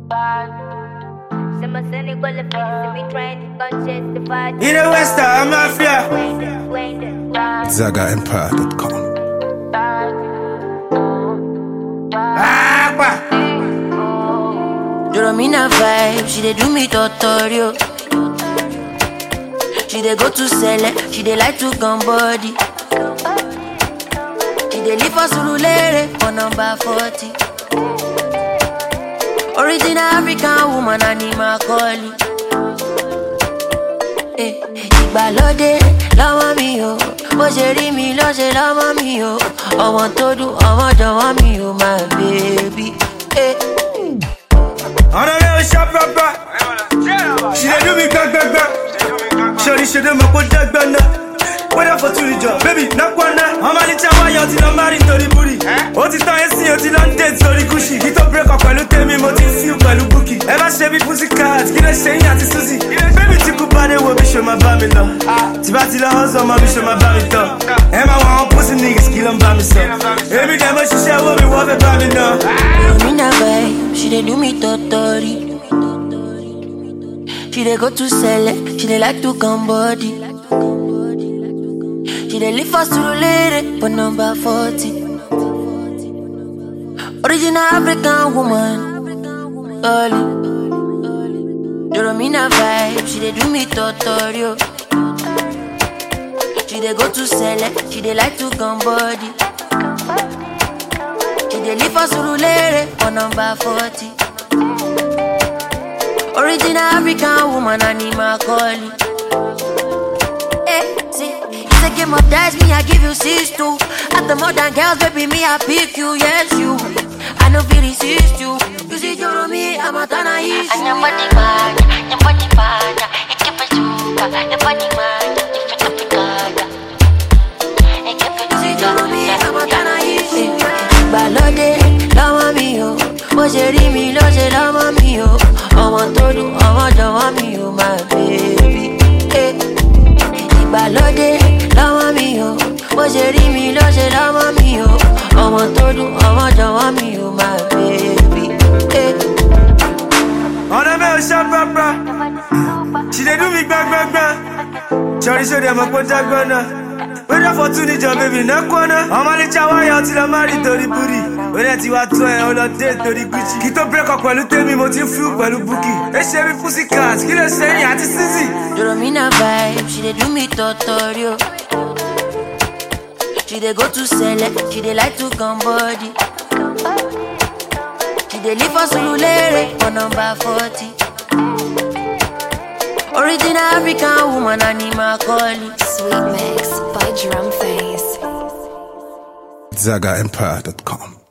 In the West, I'm Mafia. ZagaEmpire.com. Doromina vibe, she dey do me tutorial. She dey go to select, she dey like to come body. She dey live for Surulere for number 40. Original African woman, Anima Calling. Ìgbàlódé lọ́wọ́ mi o, bó ṣe rí mi ló ṣe lọ́wọ́ mi o. Ọmọ tó dùn, ọmọ jọ̀wọ́ mi o, my baby. On the real shop, papa. She dey do me gaga. Shorty, she dey my put that gun. Whether for two job, baby, knock one now. I'm a little wire till I'm married to the booty. Ó ti tán ẹ̀sìn, ó ti lọ ń date sórí Gucci. Kí tó break up pẹ̀lú tèmi, mo ti feel pẹ̀lú Bukky. Ẹ bá ṣe bí Pussycat, kí lè ṣe yín àti Suzy. Baby tí kú bá dé wo bí ṣe máa bá mi lọ. Tí bá ti lọ hustle, ọmọ bí ṣe máa bá mi tọ̀. Ẹ máa wọ àwọn pussy niggas kí ló ń bá mi sọ. Èmi dẹ̀ mo ṣiṣẹ́ owó mi, wọ́n fẹ́ bá mi ná. Doromina vibe, she dey do me totori. She dey go to select, she dey like to come body. She dey live for Surulere for number 40. Original African woman, Oli. Doromina vibe, she dey do me tutorial. She dey go to select, she dey like to come body. She dey live for Surulere for number 40. Original African woman, Anima Calling. See, it's a game of dice, me I give you 6-2. At the modern girls, baby, me I pick you, yes you. I know feel resist you. You see, you're me, I'm a tana issue. And your body man, you keep it super. Your body man, you fit up the color. You keep it See, you're me, I'm a tana issue. Ìgbàlódé lọ́wọ́ mi o, bó ṣe rí mi ló ṣe lọ́wọ́ mi o. Ọmọ tó dùn, ọmọ jọ̀wọ́ mi o, my baby. Ìgbàlódé lọ́wọ́ mi o, bó ṣe rí mi ló ṣe lọ́wọ́ mi o. Ọmọ tó dùn, ọmọ jọ̀wọ́ mi o, my baby. On the real shop, papa. She dey do me gaga. Shorty, show them a put that gun. Whether for two job, baby, knock one. I'm a little wire till I'm married to the booty. When you are 12, all the day to the Gucci. Kí tó break up pẹ̀lú tèmi, mo ti feel pẹ̀lú Bukky. Ẹ ṣe bí Pussycat, kí lè ṣe yín àti Suzy. Doromina vibe, she dey do me tutorial. She dey go to select, she dey like to come body. She dey live for Surulere for number 40. Original African woman, Anima Calling. Sweet mix by Drum Face. ZagaEmpire.com.